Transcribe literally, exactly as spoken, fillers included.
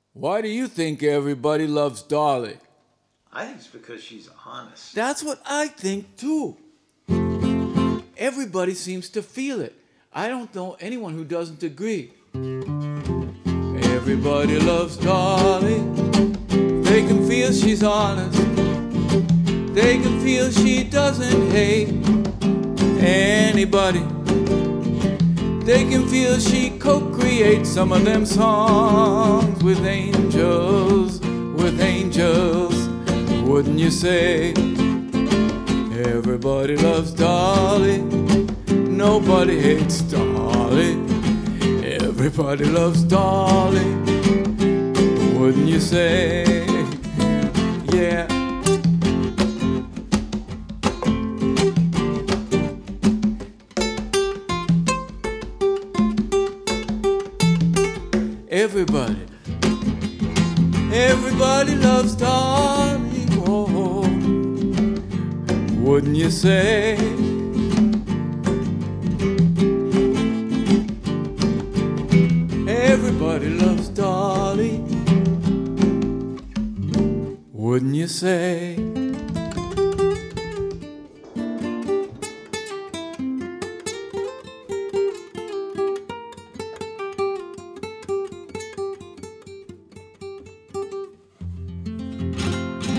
Why do you think everybody loves Dolly? I think it's because she's honest. That's what I think too. Everybody seems to feel it. I don't know anyone who doesn't agree. Everybody loves Dolly. They can feel she's honest. They can feel she doesn't hate anybody. They can feel she co-creates some of them songs with angels, with angels. Wouldn't you say? Everybody loves Dolly. Nobody hates Dolly. Everybody loves Dolly. Wouldn't you say? Yeah. Everybody, everybody loves Dolly. Oh, wouldn't you say? Everybody loves Dolly. Wouldn't you say?